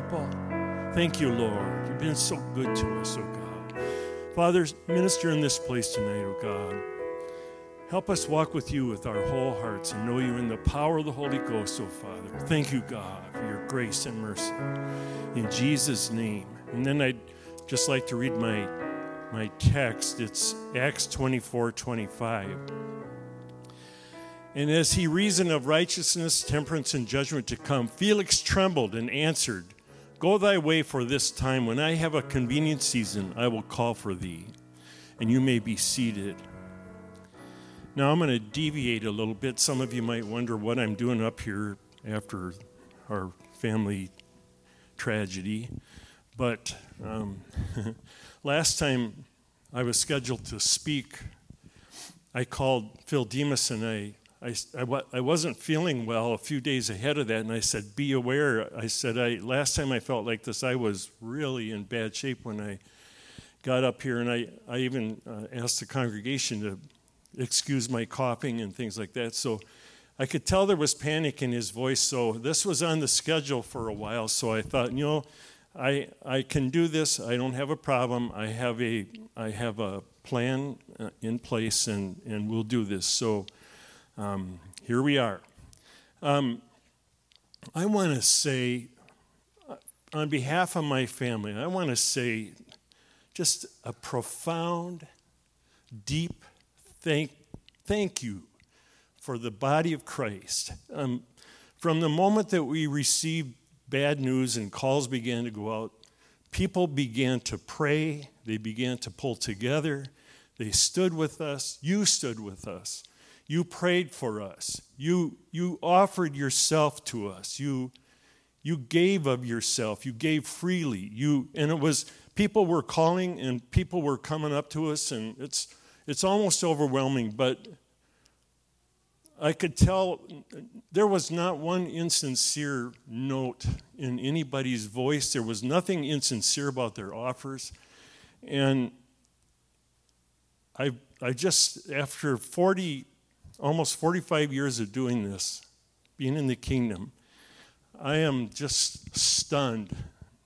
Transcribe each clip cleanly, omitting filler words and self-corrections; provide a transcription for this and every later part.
people. Thank you, Lord. You've been so good to us, oh God. Father, minister in this place tonight, oh God. Help us walk with you with our whole hearts and know you in the power of the Holy Ghost, oh Father. Thank you, God, for your grace and mercy. In Jesus' name. And then I'd just like to read my text. It's Acts 24:25. And as he reasoned of righteousness, temperance, and judgment to come, Felix trembled and answered, Go thy way, for this time. When I have a convenient season, I will call for thee, and you may be seated. Now I'm going to deviate a little bit. Some of you might wonder what I'm doing up here after our family tragedy. But last time I was scheduled to speak, I called Phil Demas, and I wasn't feeling well a few days ahead of that, and I said, be aware. I said, last time I felt like this, I was really in bad shape when I got up here, and I even asked the congregation to excuse my coughing and things like that. So I could tell there was panic in his voice, so this was on the schedule for a while, so I thought, I can do this. I don't have a problem. I have a plan in place, and we'll do this. So here we are. I want to say, on behalf of my family, I want to say just a profound, deep thank you for the body of Christ. From the moment that we received bad news and calls began to go out, people began to pray. They began to pull together. They stood with us. You stood with us. You prayed for us. You offered yourself to us. You gave of yourself. You gave freely. And it was people were calling and people were coming up to us, and it's almost overwhelming. But I could tell there was not one insincere note in anybody's voice. There was nothing insincere about their offers. And I just, after almost 45 years of doing this, being in the kingdom, I am just stunned,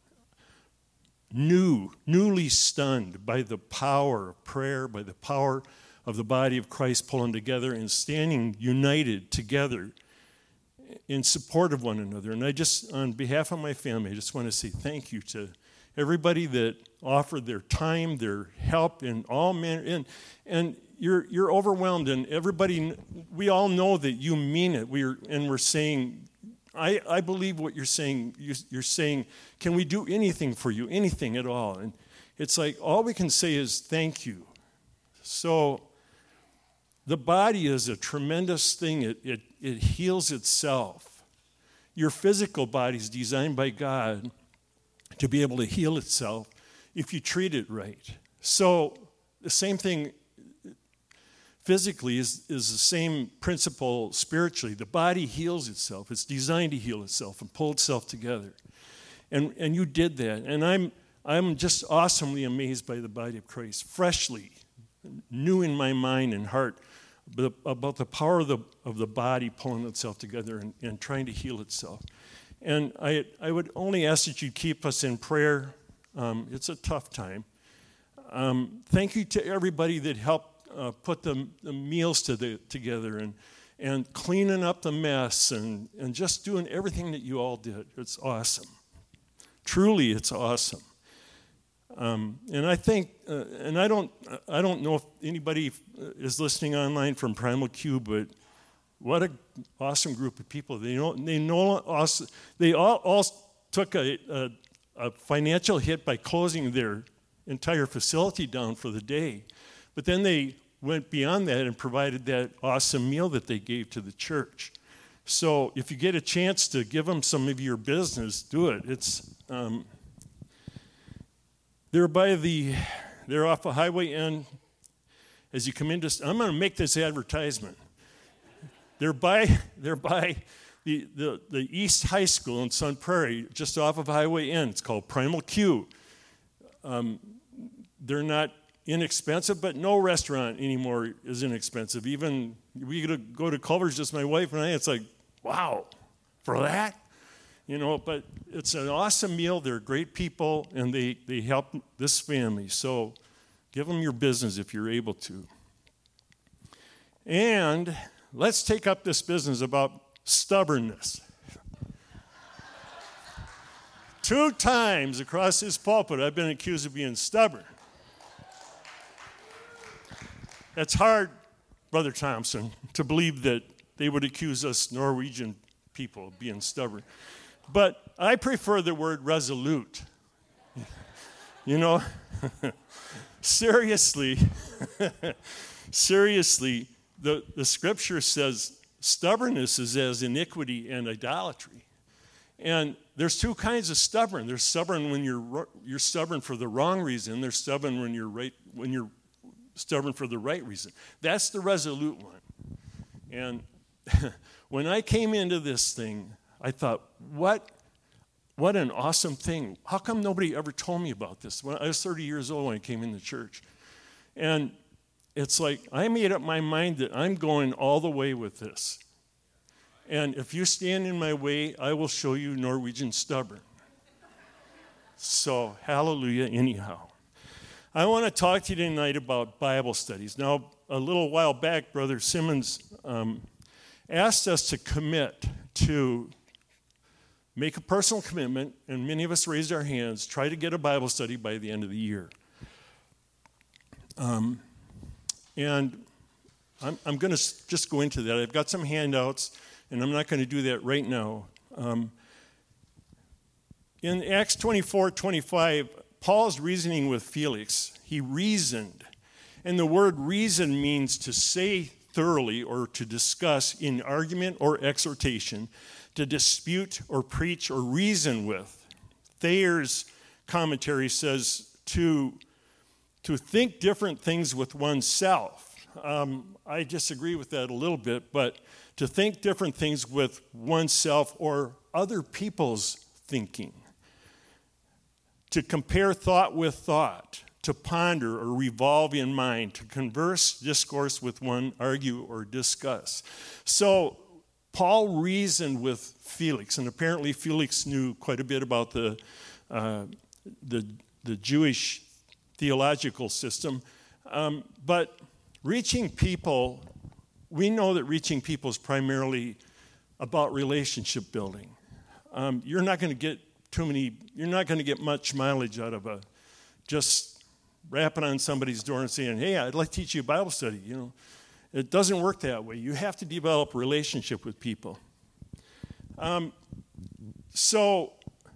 newly stunned by the power of prayer, by the power of the body of Christ pulling together and standing united together in support of one another. And I just, on behalf of my family, I just want to say thank you to everybody that offered their time, their help in all manner. And you're overwhelmed, and everybody, we all know that you mean it. We're saying, I believe what you're saying. You're saying, can we do anything for you, anything at all? And it's like, all we can say is thank you. So the body is a tremendous thing. It heals itself. Your physical body is designed by God to be able to heal itself if you treat it right. So the same thing physically is the same principle spiritually. The body heals itself. It's designed to heal itself and pull itself together. And you did that. And I'm just awesomely amazed by the body of Christ, freshly, new in my mind and heart, about the power of the body pulling itself together and trying to heal itself. And I would only ask that you keep us in prayer. It's a tough time. Thank you to everybody that helped put the meals together and cleaning up the mess and just doing everything that you all did. It's awesome. Truly, it's awesome. And I think, and I don't know if anybody is listening online from Primal Q, but what an awesome group of people. They all took a financial hit by closing their entire facility down for the day. But then they went beyond that and provided that awesome meal that they gave to the church. So if you get a chance to give them some of your business, do it. It's they're off a highway end as you come into. I'm going to make this advertisement. They're by the East High School in Sun Prairie, just off of Highway N. It's called Primal Q. They're not inexpensive, but no restaurant anymore is inexpensive. Even we go to Culver's, just my wife and I, it's like, wow, for that? But it's an awesome meal. They're great people, and they help this family. So give them your business if you're able to. And let's take up this business about stubbornness. 2 times across this pulpit, I've been accused of being stubborn. It's hard, Brother Thompson, to believe that they would accuse us Norwegian people of being stubborn. But I prefer the word resolute. Seriously, the scripture says stubbornness is as iniquity and idolatry. And there's 2 kinds of stubborn. There's stubborn when you're stubborn for the wrong reason. There's stubborn when you're stubborn for the right reason. That's the resolute one. And when I came into this thing, I thought, what an awesome thing. How come nobody ever told me about this? When I was 30 years old when I came into church. And it's like I made up my mind that I'm going all the way with this. And if you stand in my way, I will show you Norwegian stubborn. So, hallelujah anyhow. I want to talk to you tonight about Bible studies. Now, a little while back, Brother Simmons asked us to commit to make a personal commitment, and many of us raised our hands, try to get a Bible study by the end of the year. And I'm going to just go into that. I've got some handouts, and I'm not going to do that right now. In Acts 24:25, Paul's reasoning with Felix. He reasoned. And the word reason means to say thoroughly or to discuss in argument or exhortation, to dispute or preach or reason with. Thayer's commentary says to think different things with oneself. I disagree with that a little bit, but to think different things with oneself or other people's thinking. To compare thought with thought, to ponder or revolve in mind, to converse, discourse with one, argue, or discuss. So Paul reasoned with Felix, and apparently Felix knew quite a bit about the Jewish theological system. But reaching people, we know that reaching people is primarily about relationship building. You're not going to get much mileage out of just rapping on somebody's door and saying, hey, I'd like to teach you a Bible study. It doesn't work that way. You have to develop a relationship with people. So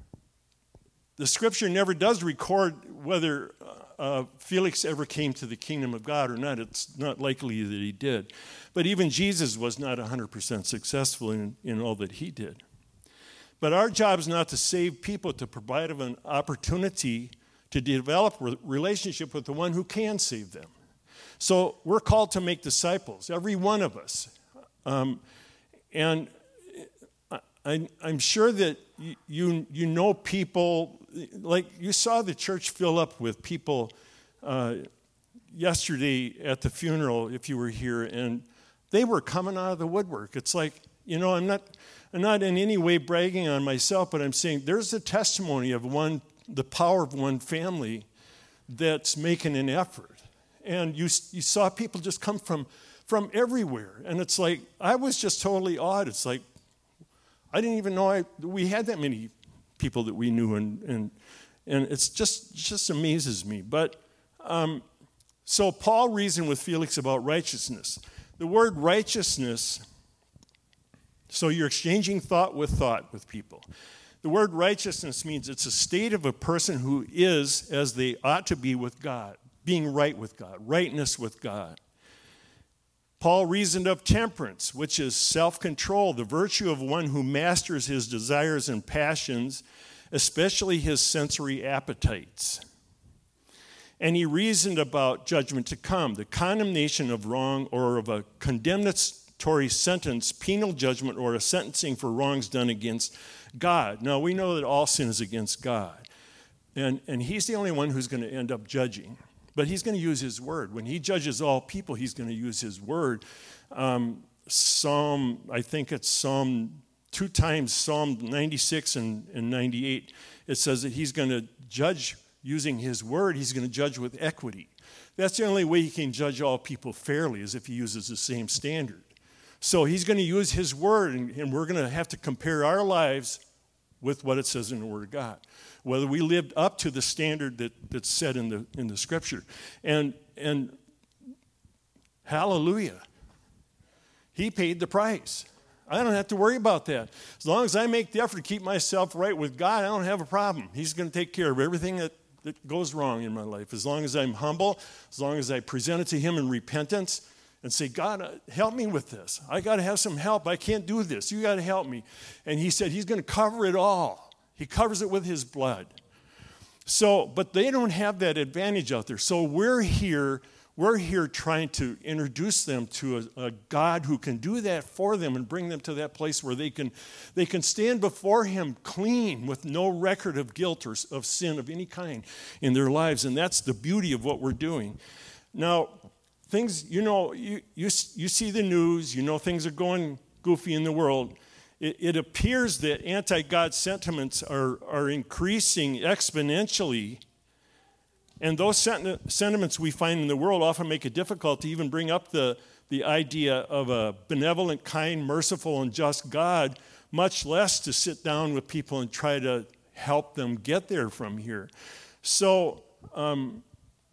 the scripture never does record whether Felix ever came to the kingdom of God or not. It's not likely that he did. But even Jesus was not 100% successful in all that he did. But our job is not to save people, to provide them an opportunity to develop a relationship with the one who can save them. So we're called to make disciples, every one of us. And I'm sure that you know people, like you saw the church fill up with people yesterday at the funeral, if you were here, and they were coming out of the woodwork. It's like, I'm not in any way bragging on myself, but I'm saying there's a testimony of the power of one family that's making an effort. And you saw people just come from everywhere. And it's like, I was just totally awed. It's like, I didn't even know we had that many people that we knew. And it's just amazes me. But so Paul reasoned with Felix about righteousness. The word righteousness, so you're exchanging thought with people. The word righteousness means it's a state of a person who is as they ought to be with God, being right with God, rightness with God. Paul reasoned of temperance, which is self-control, the virtue of one who masters his desires and passions, especially his sensory appetites. And he reasoned about judgment to come, the condemnation of wrong or of a condemnatory sentence, penal judgment, or a sentencing for wrongs done against God. Now, we know that all sin is against God. And he's the only one who's going to end up judging. But he's going to use his word. When he judges all people, he's going to use his word. I think it's Psalm two times, Psalm 96 and 98, it says that he's going to judge using his word. He's going to judge with equity. That's the only way he can judge all people fairly, is if he uses the same standard. So he's going to use his word, and we're going to have to compare our lives with what it says in the Word of God, whether we lived up to the standard that's set in the Scripture. And hallelujah, he paid the price. I don't have to worry about that. As long as I make the effort to keep myself right with God, I don't have a problem. He's going to take care of everything that goes wrong in my life. As long as I'm humble, as long as I present it to him in repentance and say, God, help me with this. I got to have some help. I can't do this. You got to help me. And he said he's going to cover it all. He covers it with his blood. So, but they don't have that advantage out there. So we're here trying to introduce them to a God who can do that for them and bring them to that place where they can stand before him clean with no record of guilt or of sin of any kind in their lives. And that's the beauty of what we're doing. Now, things, you see the news, things are going goofy in the world. It appears that anti-God sentiments are increasing exponentially. And those sentiments we find in the world often make it difficult to even bring up the idea of a benevolent, kind, merciful, and just God, much less to sit down with people and try to help them get there from here. So, and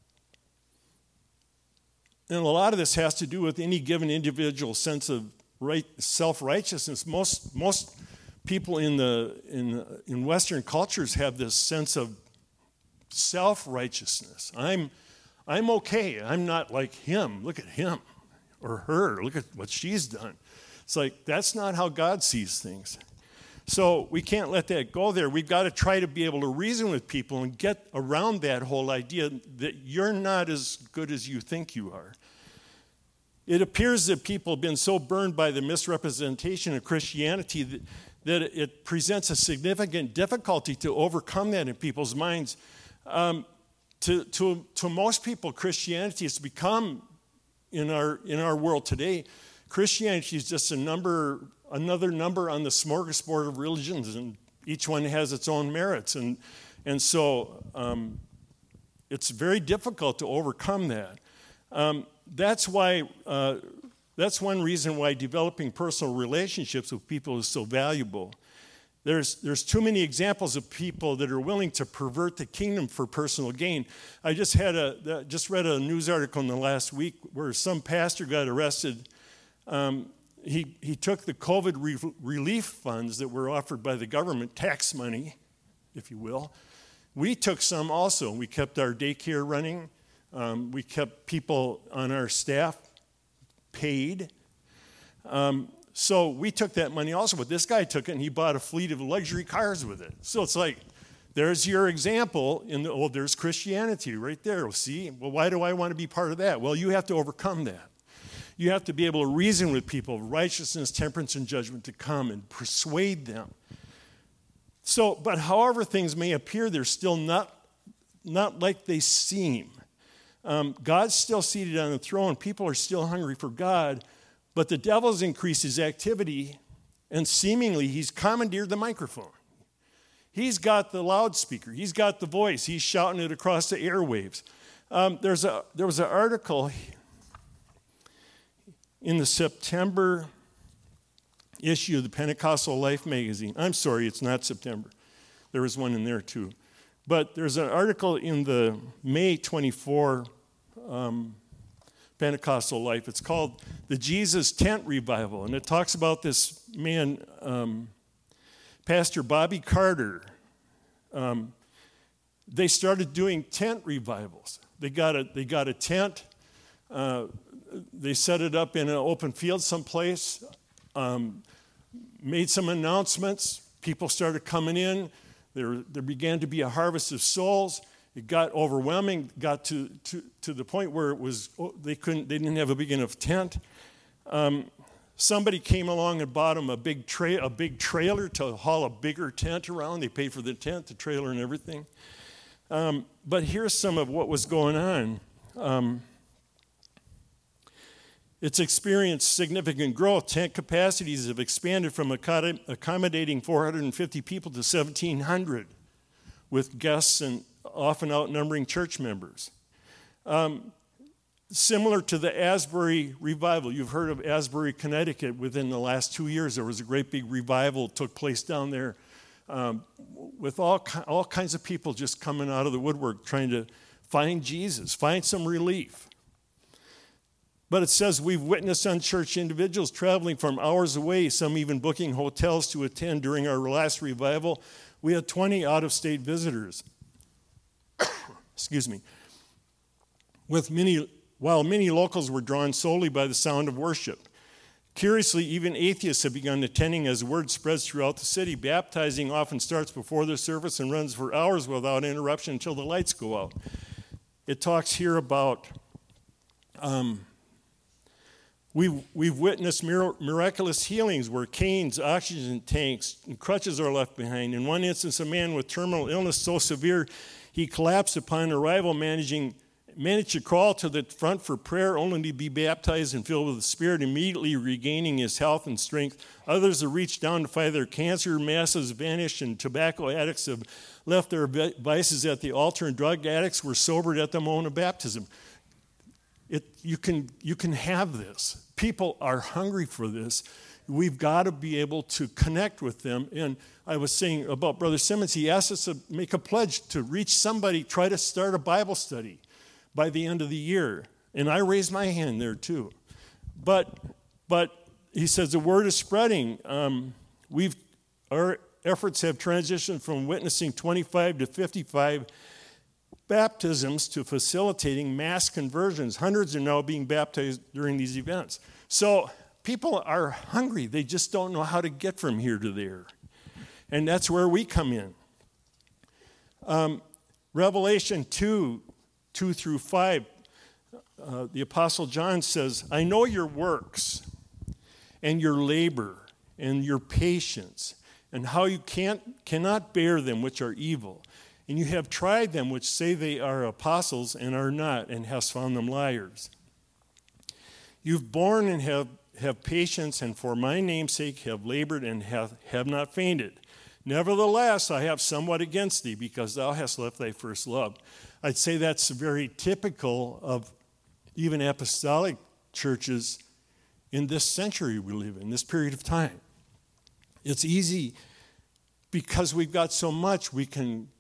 a lot of this has to do with any given individual sense of self-righteousness. Most people in Western cultures have this sense of self-righteousness. I'm okay. I'm not like him. Look at him or her. Look at what she's done. It's like, that's not how God sees things. So we can't let that go there. We've got to try to be able to reason with people and get around that whole idea that you're not as good as you think you are. It appears that people have been so burned by the misrepresentation of Christianity that it presents a significant difficulty to overcome that in people's minds. To most people, Christianity has become, in our world today, Christianity is just another number on the smorgasbord of religions, and each one has its own merits. And so it's very difficult to overcome that. That's one reason why developing personal relationships with people is so valuable. There's too many examples of people that are willing to pervert the kingdom for personal gain. I just read a news article in the last week where some pastor got arrested. He took the COVID relief funds that were offered by the government, tax money, if you will. We took some also. We kept our daycare running. We kept people on our staff paid. So we took that money also, but this guy took it and he bought a fleet of luxury cars with it. So it's like, there's your example there's Christianity right there. See, well, why do I want to be part of that? Well, you have to overcome that. You have to be able to reason with people, righteousness, temperance, and judgment to come and persuade them. So, but however things may appear, they're still not like they seem. God's still seated on the throne. People are still hungry for God. But the devil's increased his activity, and seemingly he's commandeered the microphone. He's got the loudspeaker. He's got the voice. He's shouting it across the airwaves. There was an article in the September issue of the Pentecostal Life magazine. I'm sorry, it's not September. There was one in there too. But there's an article in the May 24 Pentecostal Life. It's called the Jesus Tent Revival, and it talks about this man, Pastor Bobby Carter. They started doing tent revivals. They got a tent. They set it up in an open field someplace. Made some announcements. People started coming in. There began to be a harvest of souls. It got overwhelming, got to the point where it was they didn't have a big enough tent. Somebody came along and bought them a big trailer to haul a bigger tent around. They paid for the tent, the trailer, and everything. But here's some of what was going on. It's experienced significant growth. Tent capacities have expanded from accommodating 450 people to 1,700, with guests and often outnumbering church members. Similar to the Asbury revival. You've heard of Asbury, Connecticut. Within the last 2 years, there was a great big revival that took place down there with all kinds of people just coming out of the woodwork trying to find Jesus, find some relief. But it says we've witnessed unchurched individuals traveling from hours away, some even booking hotels to attend. During our last revival, we had 20 out-of-state visitors. Excuse me. While many locals were drawn solely by the sound of worship. Curiously, even atheists have begun attending as word spreads throughout the city. Baptizing often starts before the service and runs for hours without interruption until the lights go out. It talks here about we've witnessed miraculous healings where canes, oxygen tanks, and crutches are left behind. In one instance, a man with terminal illness so severe he collapsed upon arrival, managed to crawl to the front for prayer, only to be baptized and filled with the Spirit, immediately regaining his health and strength. Others have reached down to find their cancer masses vanished, and tobacco addicts have left their vices at the altar, and drug addicts were sobered at the moment of baptism. You can have this. People are hungry for this. We've got to be able to connect with them. And I was saying about Brother Simmons, he asked us to make a pledge to reach somebody, try to start a Bible study by the end of the year. And I raised my hand there too. But he says the word is spreading. Our efforts have transitioned from witnessing 25 to 55 baptisms to facilitating mass conversions. Hundreds are now being baptized during these events. So people are hungry. They just don't know how to get from here to there. And that's where we come in. Revelation 2 through 5, the Apostle John says, I know your works and your labor and your patience and how you cannot bear them which are evil. And you have tried them which say they are apostles and are not, and hast found them liars. You've borne and have patience, and for my name's sake have labored and have not fainted. Nevertheless, I have somewhat against thee, because thou hast left thy first love. I'd say that's very typical of even apostolic churches in this century we live in, this period of time. It's easy because we've got so much we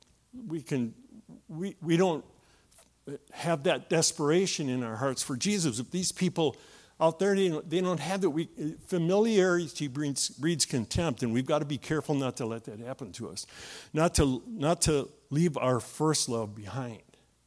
don't have that desperation in our hearts for Jesus. If these people out there, they don't have that. Familiarity breeds contempt, and we've got to be careful not to let that happen to us, not to leave our first love behind.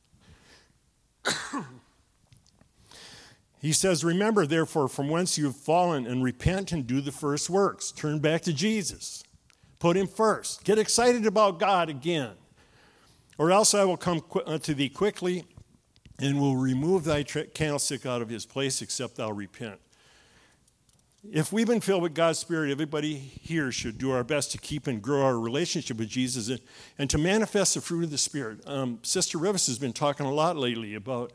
He says, remember, therefore, from whence you have fallen, and repent and do the first works. Turn back to Jesus. Put him first. Get excited about God again. Or else I will come unto thee quickly, and will remove thy candlestick out of his place, except thou repent. If we've been filled with God's Spirit, everybody here should do our best to keep and grow our relationship with Jesus and to manifest the fruit of the Spirit. Sister Rivas has been talking a lot lately about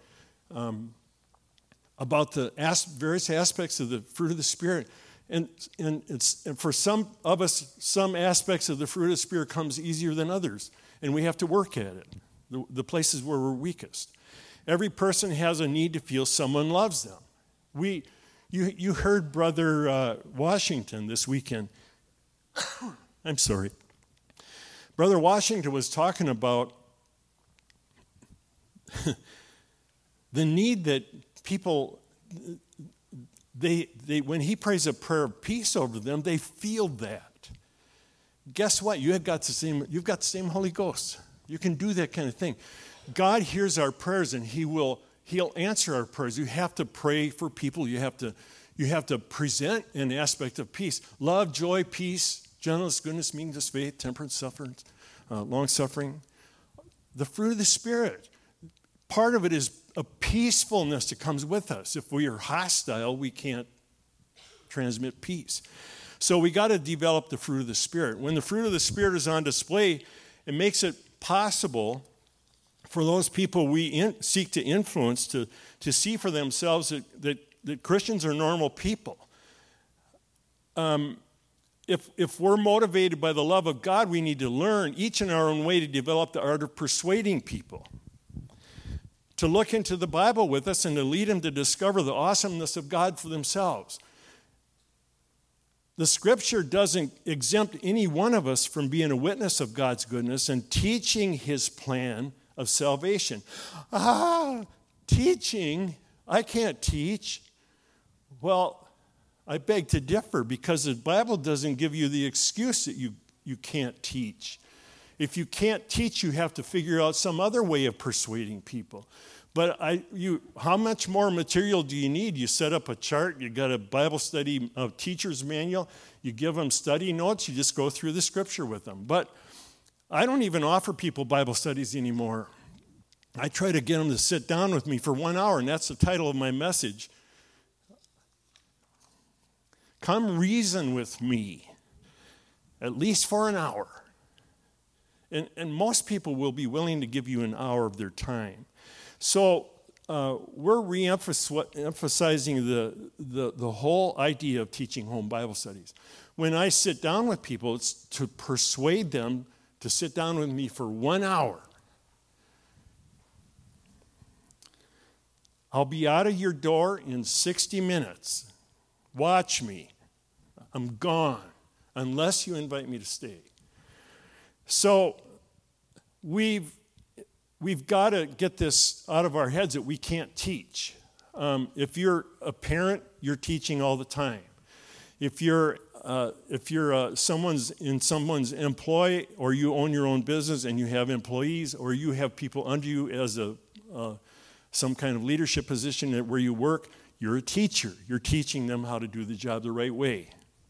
the various aspects of the fruit of the Spirit. And for some of us, some aspects of the fruit of the Spirit comes easier than others, and we have to work at it, the places where we're weakest. Every person has a need to feel someone loves them. You heard Brother Washington this weekend. I'm sorry. Brother Washington was talking about the need that people, they when he prays a prayer of peace over them, they feel that. Guess what? You've got the same Holy Ghost. You can do that kind of thing. God hears our prayers, and He'll answer our prayers. You have to pray for people. You have to present an aspect of peace. Love, joy, peace, gentleness, goodness, meekness, faith, temperance, suffering, long-suffering. The fruit of the Spirit. Part of it is a peacefulness that comes with us. If we are hostile, we can't transmit peace. So we got to develop the fruit of the Spirit. When the fruit of the Spirit is on display, it makes it possible for those people we seek to influence to see for themselves that that Christians are normal people. If we're motivated by the love of God, we need to learn, each in our own way, to develop the art of persuading people, to look into the Bible with us and to lead them to discover the awesomeness of God for themselves. The Scripture doesn't exempt any one of us from being a witness of God's goodness and teaching His plan of salvation. Teaching? I can't teach. Well, I beg to differ, because the Bible doesn't give you the excuse that you can't teach. If you can't teach, you have to figure out some other way of persuading people. But how much more material do you need? You set up a chart, you got a Bible study teacher's manual, you give them study notes, you just go through the Scripture with them. But I don't even offer people Bible studies anymore. I try to get them to sit down with me for 1 hour, and that's the title of my message. Come reason with me, at least for an hour. And most people will be willing to give you an hour of their time. So we're re-emphasizing the whole idea of teaching home Bible studies. When I sit down with people, it's to persuade them to sit down with me for 1 hour. I'll be out of your door in 60 minutes. Watch me. I'm gone, unless you invite me to stay. So we've got to get this out of our heads that we can't teach. If you're a parent, you're teaching all the time. If you're someone's employee, or you own your own business and you have employees, or you have people under you as some kind of leadership position where you work, you're a teacher. You're teaching them how to do the job the right way.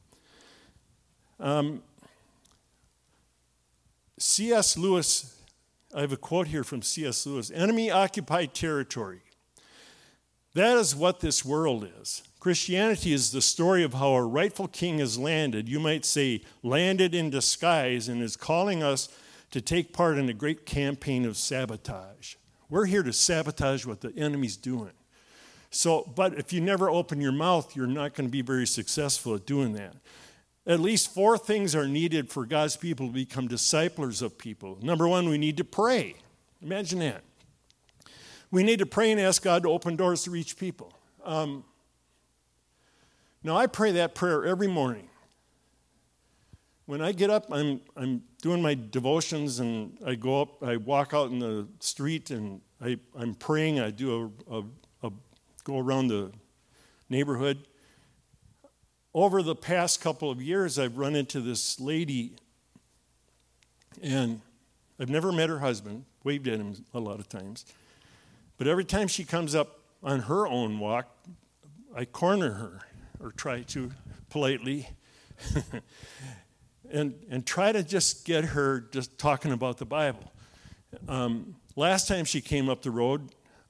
C.S. Lewis, I have a quote here from C.S. Lewis: enemy-occupied territory. That is what this world is. Christianity is the story of how a rightful king has landed, you might say landed in disguise, and is calling us to take part in a great campaign of sabotage. We're here to sabotage what the enemy's doing. But if you never open your mouth, you're not going to be very successful at doing that. At least 4 things are needed for God's people to become disciplers of people. Number 1, we need to pray. Imagine that. We need to pray and ask God to open doors to reach people. Now, I pray that prayer every morning. When I get up, I'm doing my devotions, and I go up, I walk out in the street, and I'm praying. I do go around the neighborhood. Over the past couple of years, I've run into this lady, and I've never met her husband, waved at him a lot of times. But every time she comes up on her own walk, I corner her, or try to politely, and try to just get her just talking about the Bible. Last time she came up the road,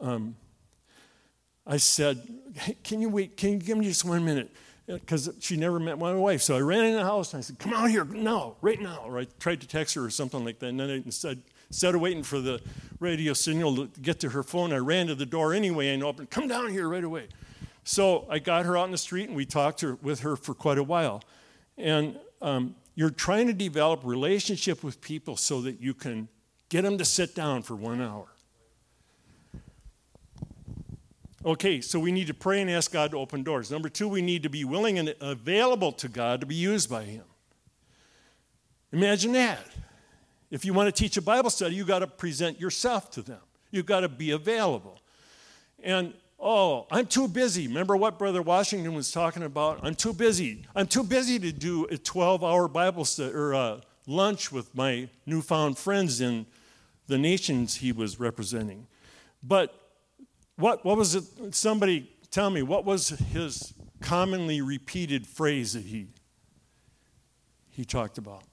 I said, hey, can you wait? Can you give me just 1 minute? Because she never met my wife. So I ran in the house and I said, come out here now, right now. Or I tried to text her or something like that. And then instead of waiting for the radio signal to get to her phone, I ran to the door anyway and opened, come down here right away. So I got her out in the street, and we talked with her for quite a while. And you're trying to develop relationship with people so that you can get them to sit down for 1 hour. Okay, so we need to pray and ask God to open doors. Number 2, we need to be willing and available to God to be used by Him. Imagine that. If you want to teach a Bible study, you've got to present yourself to them. You've got to be available. And, I'm too busy. Remember what Brother Washington was talking about? I'm too busy. I'm too busy to do a 12-hour Bible study or lunch with my newfound friends in the nations he was representing. But what was it? Somebody tell me, what was his commonly repeated phrase that he talked about?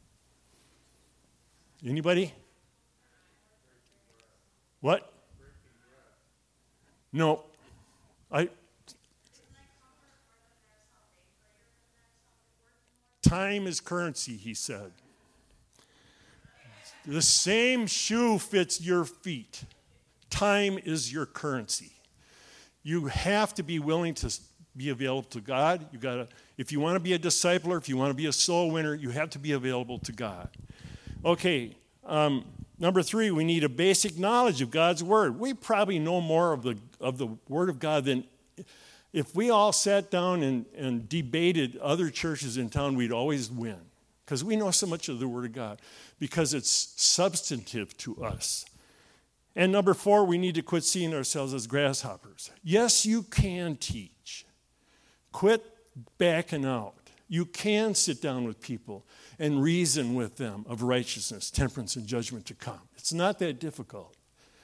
Anybody? What? No. Time is currency, he said. The same shoe fits your feet. Time is your currency. You have to be willing to be available to God. If you want to be a discipler, if you want to be a soul winner, you have to be available to God. Okay, number 3, we need a basic knowledge of God's Word. We probably know more of the Word of God than if we all sat down and debated other churches in town, we'd always win. Because we know so much of the Word of God. Because it's substantive to us. And number 4, we need to quit seeing ourselves as grasshoppers. Yes, you can teach. Quit backing out. You can sit down with people and reason with them of righteousness, temperance, and judgment to come. It's not that difficult.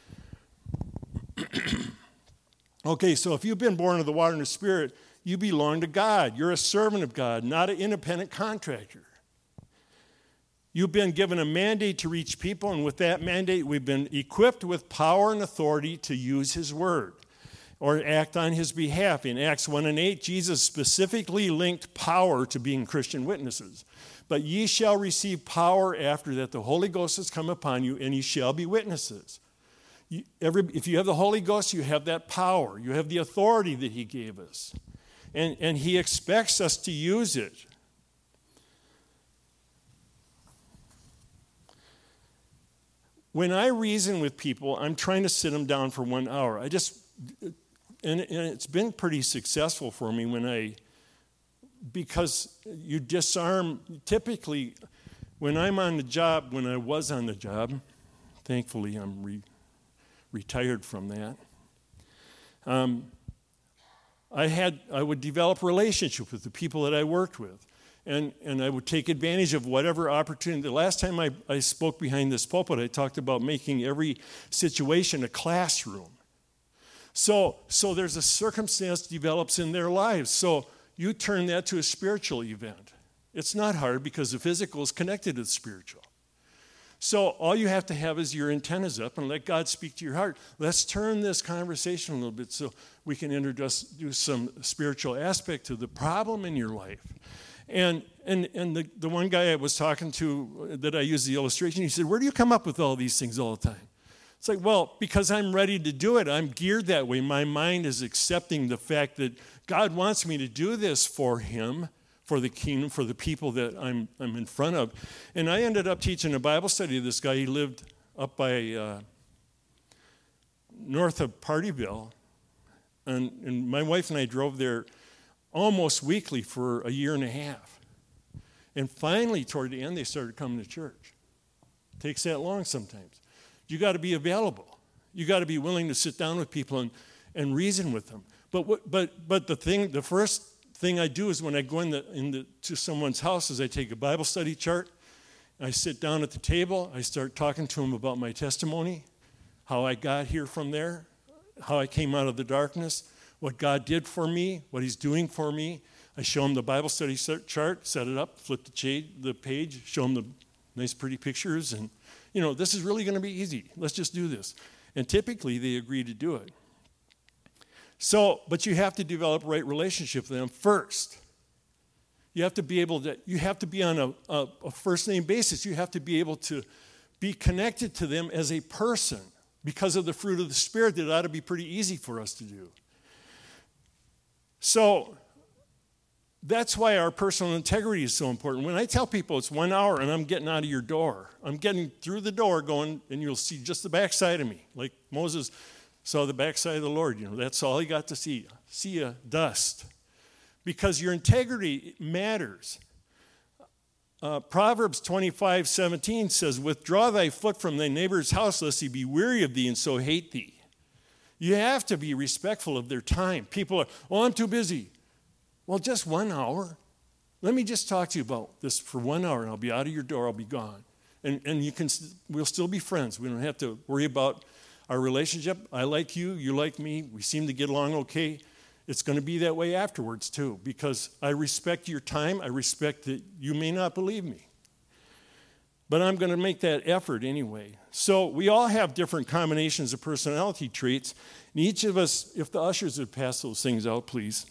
Okay, so if you've been born of the water and the Spirit, you belong to God. You're a servant of God, not an independent contractor. You've been given a mandate to reach people, and with that mandate, we've been equipped with power and authority to use His Word or act on His behalf. In Acts 1:8, Jesus specifically linked power to being Christian witnesses. But ye shall receive power after that the Holy Ghost has come upon you, and ye shall be witnesses. If you have the Holy Ghost, you have that power. You have the authority that He gave us. And He expects us to use it. When I reason with people, I'm trying to sit them down for 1 hour. And it's been pretty successful for me because you disarm, typically, when I'm on the job, when I was on the job, thankfully I'm retired from that, I would develop relationship with the people that I worked with. And I would take advantage of whatever opportunity. The last time I spoke behind this pulpit, I talked about making every situation a classroom. So there's a circumstance develops in their lives. So you turn that to a spiritual event. It's not hard because the physical is connected to the spiritual. So all you have to have is your antennas up and let God speak to your heart. Let's turn this conversation a little bit so we can introduce some spiritual aspect to the problem in your life. And the one guy I was talking to that I used the illustration, he said, where do you come up with all these things all the time? It's like, well, because I'm ready to do it. I'm geared that way. My mind is accepting the fact that God wants me to do this for Him, for the kingdom, for the people that I'm in front of. And I ended up teaching a Bible study to this guy. He lived up by north of Partyville. And my wife and I drove there almost weekly for a year and a half. And finally, toward the end, they started coming to church. It takes that long sometimes. You got to be available. You got to be willing to sit down with people and reason with them. But the first thing I do is when I go to someone's house is I take a Bible study chart, I sit down at the table, I start talking to them about my testimony, how I got here from there, how I came out of the darkness, what God did for me, what He's doing for me. I show them the Bible study chart, set it up, flip the page, show them the nice pretty pictures, and this is really going to be easy. Let's just do this. And typically they agree to do it. So, but you have to develop right relationship with them first. You have to be on a first name basis. You have to be able to be connected to them as a person because of the fruit of the Spirit that ought to be pretty easy for us to do. So that's why our personal integrity is so important. When I tell people it's 1 hour and I'm getting out of your door, I'm getting through the door going, and you'll see just the backside of me. Like Moses saw the backside of the Lord. That's all he got to see. See dust. Because your integrity matters. Proverbs 25:17 says, withdraw thy foot from thy neighbor's house, lest he be weary of thee and so hate thee. You have to be respectful of their time. People are, I'm too busy. Well, just 1 hour. Let me just talk to you about this for 1 hour, and I'll be out of your door, I'll be gone. And we'll still be friends. We don't have to worry about our relationship. I like you, you like me, we seem to get along okay. It's going to be that way afterwards, too, because I respect your time. I respect that you may not believe me. But I'm going to make that effort anyway. So we all have different combinations of personality traits. And each of us, if the ushers would pass those things out, please.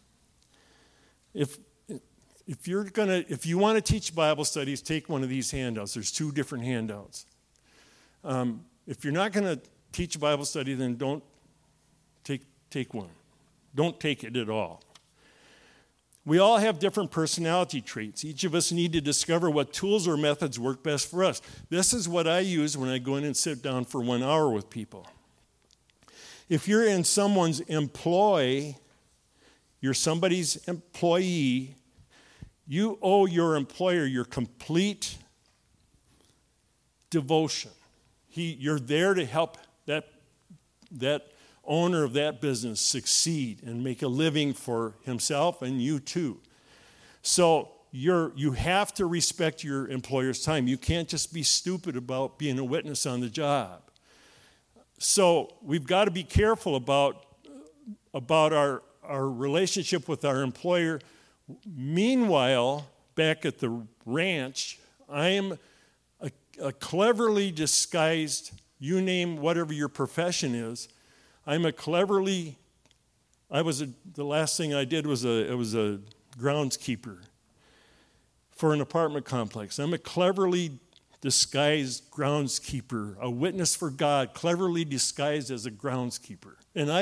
If you want to teach Bible studies, take one of these handouts. There's 2 different handouts. If you're not going to teach Bible study, then don't take one. Don't take it at all. We all have different personality traits. Each of us need to discover what tools or methods work best for us. This is what I use when I go in and sit down for 1 hour with people. If you're in someone's employ, you're somebody's employee, you owe your employer your complete devotion. You're there to help that owner of that business succeed and make a living for himself and you too. So you have to respect your employer's time. You can't just be stupid about being a witness on the job. So we've got to be careful about our relationship with our employer. Meanwhile, back at the ranch, I am a cleverly disguised, you name whatever your profession is, the last thing I did was a groundskeeper for an apartment complex. I'm a cleverly disguised groundskeeper, a witness for God, cleverly disguised as a groundskeeper. And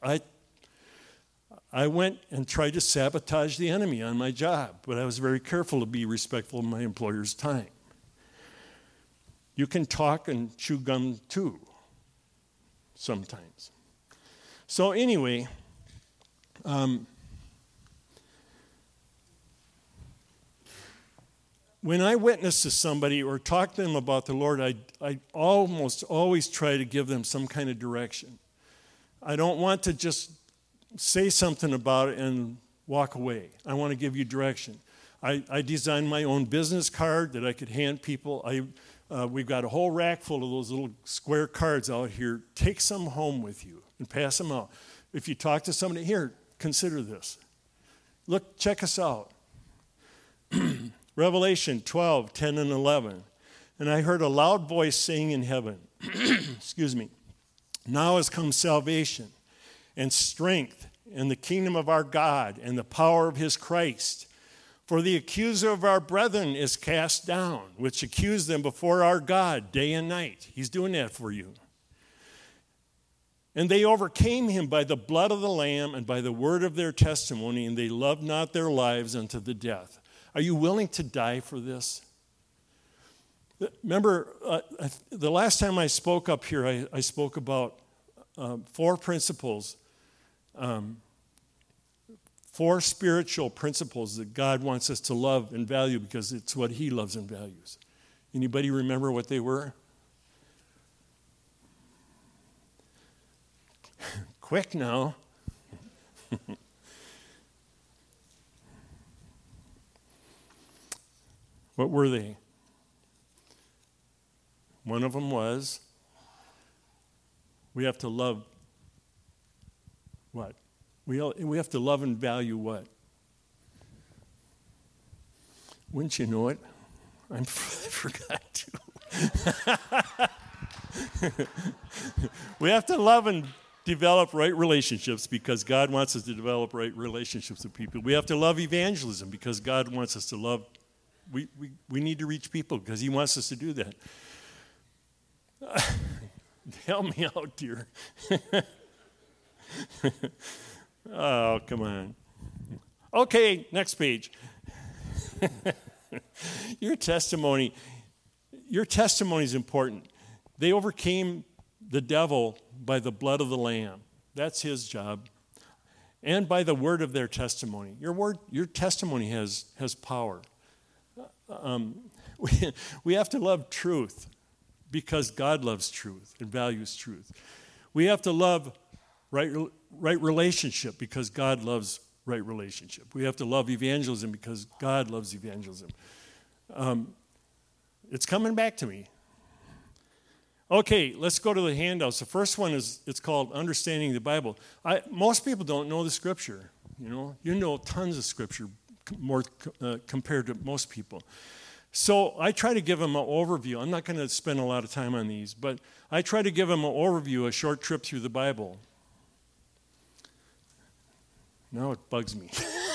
I went and tried to sabotage the enemy on my job, but I was very careful to be respectful of my employer's time. You can talk and chew gum too, sometimes. So anyway, when I witness to somebody or talk to them about the Lord, I almost always try to give them some kind of direction. I don't want to just say something about it and walk away. I want to give you direction. I designed my own business card that I could hand people. We've got a whole rack full of those little square cards out here. Take some home with you and pass them out. If you talk to somebody, here, consider this. Look, check us out. Revelation 12, 10 and 11. And I heard a loud voice saying in heaven, excuse me, now has come salvation and strength and the kingdom of our God and the power of his Christ. For the accuser of our brethren is cast down, which accused them before our God day and night. He's doing that for you. And they overcame him by the blood of the Lamb and by the word of their testimony, and they loved not their lives unto the death. Are you willing to die for this? Remember, the last time I spoke up here, I spoke about 4 principles, 4 spiritual principles that God wants us to love and value because it's what he loves and values. Anybody remember what they were? Quick now. What were they? One of them was, we have to love what? We have to love and value what? Wouldn't you know it? I forgot to. We have to love and develop right relationships because God wants us to develop right relationships with people. We have to love evangelism because God wants us to love. We need to reach people because he wants us to do that. Help me out, dear. Oh, come on. Okay, next page. Your testimony is important. They overcame the devil by the blood of the Lamb. That's his job. And by the word of their testimony. Your testimony has power. We have to love truth because God loves truth and values truth. We have to love right relationship because God loves right relationship. We have to love evangelism because God loves evangelism. It's coming back to me. Okay, let's go to the handouts. The first one it's called Understanding the Bible. Most people don't know the Scripture. You know tons of Scripture, more compared to most people. So I try to give them an overview. I'm not going to spend a lot of time on these, but I try to give them an overview, a short trip through the Bible. Now it bugs me.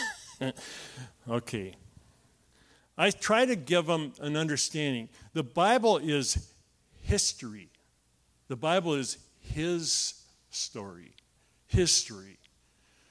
Okay. I try to give them an understanding. The Bible is history. The Bible is his story. History.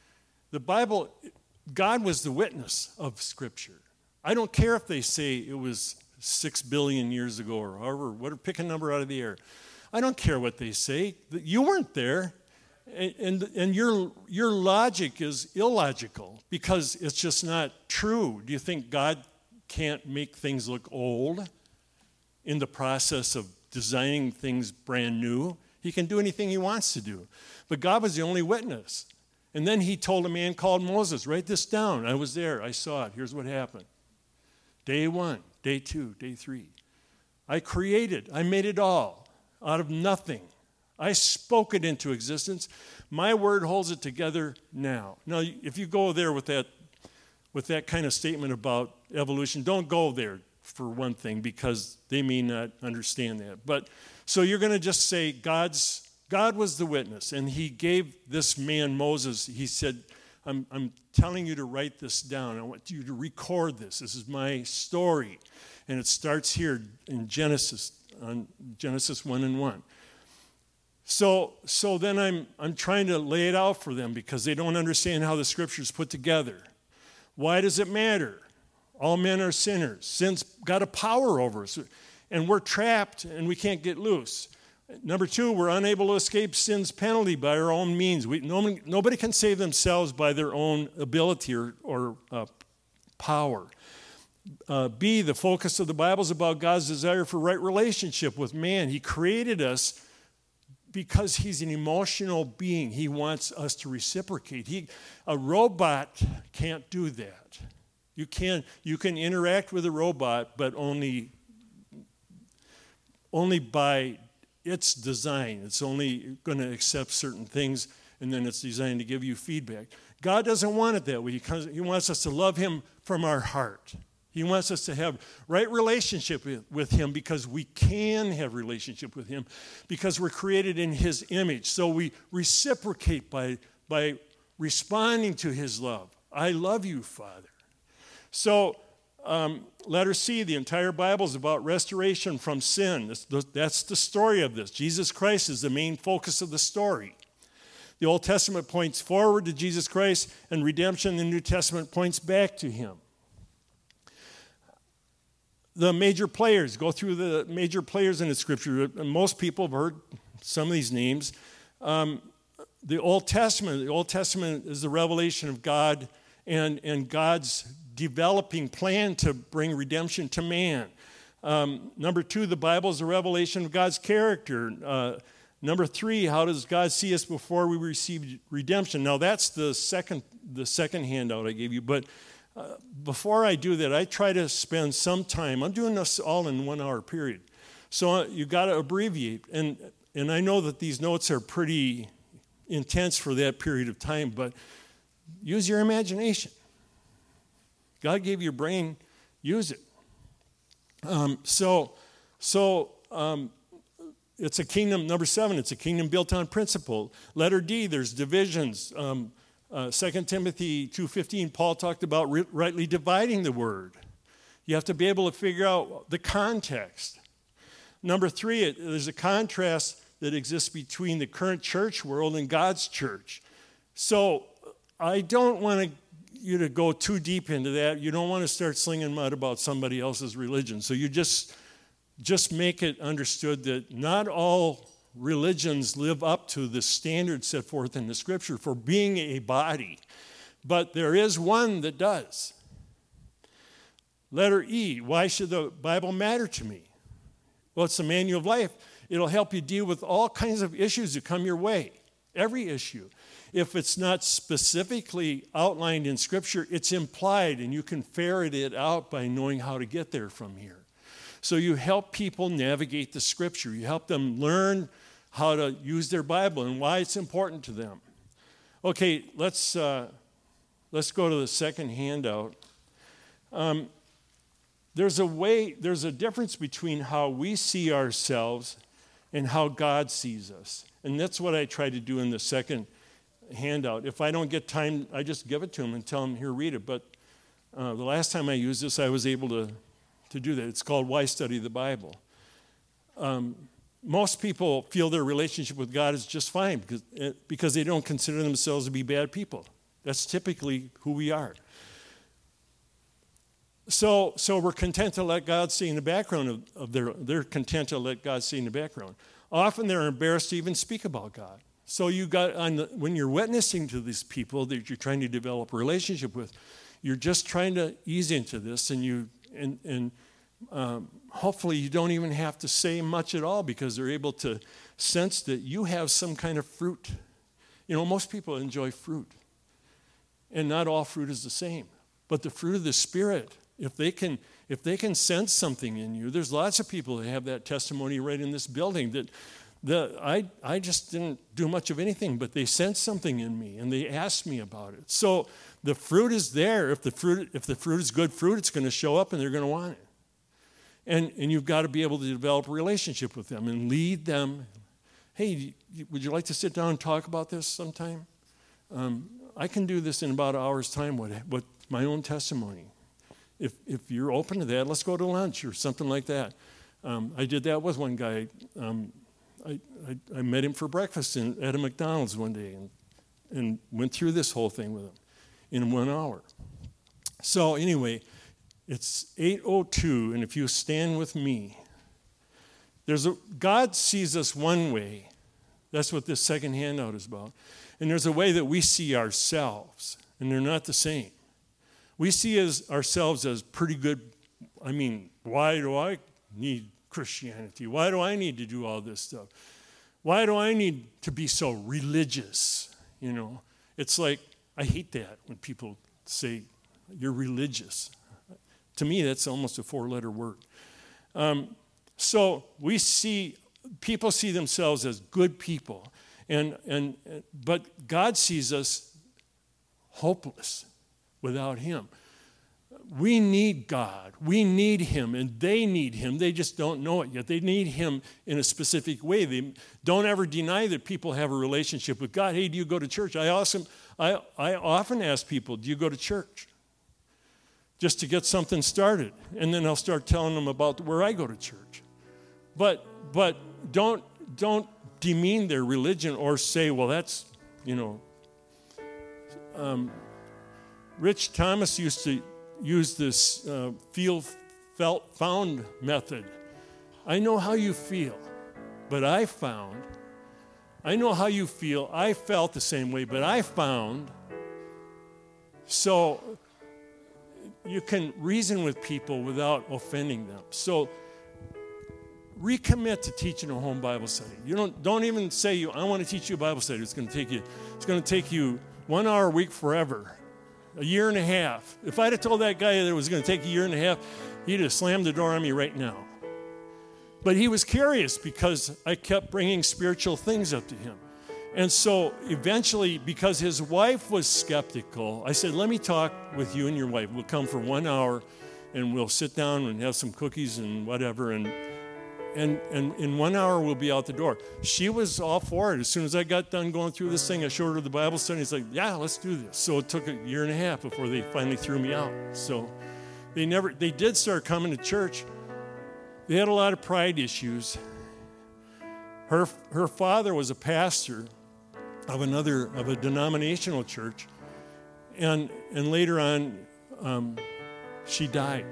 The Bible, God was the witness of Scripture. I don't care if they say it was 6 billion years ago or however, whatever, pick a number out of the air. I don't care what they say. You weren't there. And your logic is illogical because it's just not true. Do you think God can't make things look old in the process of designing things brand new? He can do anything he wants to do. But God was the only witness. And then he told a man called Moses, write this down. I was there. I saw it. Here's what happened. Day 1, day 2, day 3. I created. I made it all out of nothing. I spoke it into existence. My word holds it together now. Now, if you go there with that kind of statement about evolution, don't go there for one thing because they may not understand that. But so you're going to just say God was the witness, and he gave this man Moses. He said, "I'm telling you to write this down. I want you to record this. This is my story," and it starts here in Genesis 1:1. So then I'm trying to lay it out for them because they don't understand how the Scripture's put together. Why does it matter? All men are sinners. Sin's got a power over us, and we're trapped and we can't get loose. Number 2, we're unable to escape sin's penalty by our own means. Nobody can save themselves by their own ability or power. B, the focus of the Bible is about God's desire for right relationship with man. He created us because he's an emotional being. He wants us to reciprocate. A robot can't do that. You can interact with a robot, but only by its design. It's only going to accept certain things, and then it's designed to give you feedback. God doesn't want it that way. He wants us to love him from our heart. He wants us to have right relationship with him because we can have relationship with him because we're created in his image. So we reciprocate by responding to his love. I love you, Father. So letter C, the entire Bible is about restoration from sin. That's the story of this. Jesus Christ is the main focus of the story. The Old Testament points forward to Jesus Christ, and redemption in the New Testament points back to him. The major players, go through the major players in the Scripture. Most people have heard some of these names. The Old Testament is the revelation of God and God's developing plan to bring redemption to man. Number 2, the Bible is a revelation of God's character. Number 3, how does God see us before we receive redemption? Now that's the second handout I gave you, but before I do that, I try to spend some time. I'm doing this all in 1 hour period. So you got to abbreviate. And I know that these notes are pretty intense for that period of time, but use your imagination. God gave you a brain, use it. It's a kingdom, number 7, it's a kingdom built on principle. Letter D, there's divisions. 2 Timothy 2:15, Paul talked about rightly dividing the word. You have to be able to figure out the context. Number 3, there's a contrast that exists between the current church world and God's church. So I don't want you to go too deep into that. You don't want to start slinging mud about somebody else's religion. So you just make it understood that not all religions live up to the standards set forth in the Scripture for being a body, but there is one that does. Letter E, why should the Bible matter to me? Well, it's the manual of life. It'll help you deal with all kinds of issues that come your way, every issue. If it's not specifically outlined in Scripture, it's implied, and you can ferret it out by knowing how to get there from here. So you help people navigate the Scripture. You help them learn how to use their Bible and why it's important to them. Okay, let's go to the second handout. There's a difference between how we see ourselves and how God sees us. And that's what I try to do in the second handout. If I don't get time, I just give it to them and tell them, here, read it. But the last time I used this, I was able to do that. It's called Why Study the Bible. Most people feel their relationship with God is just fine because they don't consider themselves to be bad people. That's typically who we are. So we're content to let God see in the background of they're content to let God see in the background. Often they're embarrassed to even speak about God. So when you're witnessing to these people that you're trying to develop a relationship with, you're just trying to ease into this, and hopefully you don't even have to say much at all because they're able to sense that you have some kind of fruit. Most people enjoy fruit, and not all fruit is the same. But the fruit of the Spirit, if they can sense something in you, there's lots of people that have that testimony right in this building that I just didn't do much of anything, but they sensed something in me and they asked me about it. So the fruit is there. If the fruit is good fruit, it's going to show up and they're going to want it. And you've got to be able to develop a relationship with them and lead them. Hey, would you like to sit down and talk about this sometime? I can do this in about an hour's time with my own testimony. If you're open to that, let's go to lunch or something like that. I did that with one guy. I met him for breakfast at a McDonald's one day and went through this whole thing with him in 1 hour. So anyway, it's 8:02, and if you stand with me, God sees us one way. That's what this second handout is about. And there's a way that we see ourselves, and they're not the same. We see ourselves as pretty good. I mean, why do I need Christianity? Why do I need to do all this stuff? Why do I need to be so religious? It's like, I hate that when people say, you're religious. To me, that's almost a 4-letter word. So people see themselves as good people, but God sees us hopeless without Him. We need God. We need Him, and they need Him. They just don't know it yet. They need Him in a specific way. They don't ever deny that people have a relationship with God. Hey, do you go to church? I often ask people, do you go to church? Just to get something started. And then I'll start telling them about where I go to church. But don't demean their religion or say, well, that's, Rich Thomas used to use this feel, felt, found method. I know how you feel, but I know how you feel. I felt the same way, but I found. So you can reason with people without offending them. So recommit to teaching a home Bible study. Don't even say I want to teach you a Bible study. It's going to take you 1 hour a week forever. A year and a half. If I'd have told that guy that it was going to take a year and a half, he'd have slammed the door on me right now. But he was curious because I kept bringing spiritual things up to him. And so eventually, because his wife was skeptical, I said, let me talk with you and your wife. We'll come for 1 hour and we'll sit down and have some cookies and whatever. And in 1 hour, we'll be out the door. She was all for it. As soon as I got done going through this thing, I showed her the Bible study. It's like, yeah, let's do this. So it took a year and a half before they finally threw me out. So they did start coming to church. They had a lot of pride issues. Her father was a pastor of a denominational church. And later on, she died.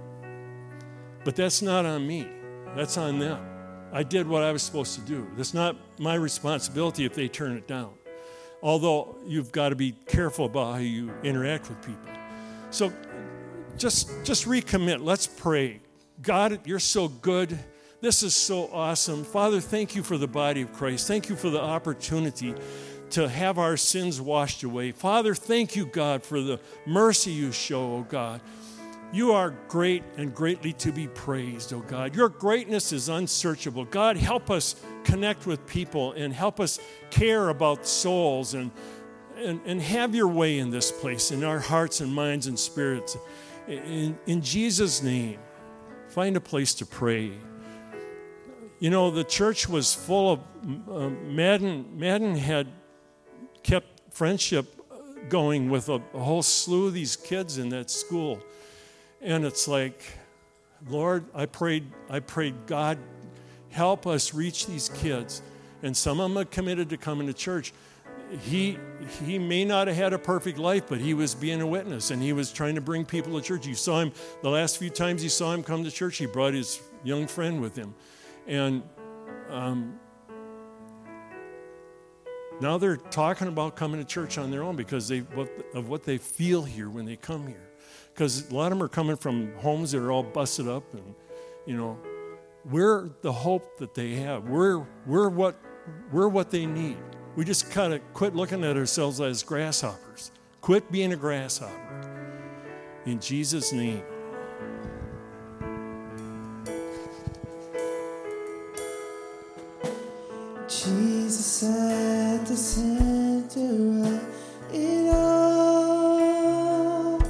But that's not on me. That's on them. I did what I was supposed to do. That's not my responsibility if they turn it down. Although you've got to be careful about how you interact with people. So just recommit. Let's pray. God, you're so good. This is so awesome. Father, thank you for the body of Christ. Thank you for the opportunity to have our sins washed away. Father, thank you, God, for the mercy you show, oh God. You are great and greatly to be praised, oh God. Your greatness is unsearchable. God, help us connect with people and help us care about souls and have your way in this place, in our hearts and minds and spirits. In Jesus' name, find a place to pray. The church was full of, Madden had kept friendship going with a whole slew of these kids in that school. And it's like, Lord, I prayed, God, help us reach these kids. And some of them are committed to coming to church. he may not have had a perfect life, but he was being a witness, and he was trying to bring people to church. You saw him, the last few times you saw him come to church, he brought his young friend with him. And now they're talking about coming to church on their own because of what they feel here when they come here. Because a lot of them are coming from homes that are all busted up, and, you know, we're the hope that they have. We're what they need. We just kind of quit looking at ourselves as grasshoppers. Quit being a grasshopper. In Jesus' name. Jesus at the center of it all.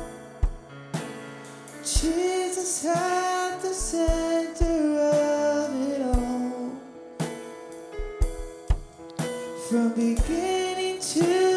Jesus at the center of it all. From beginning to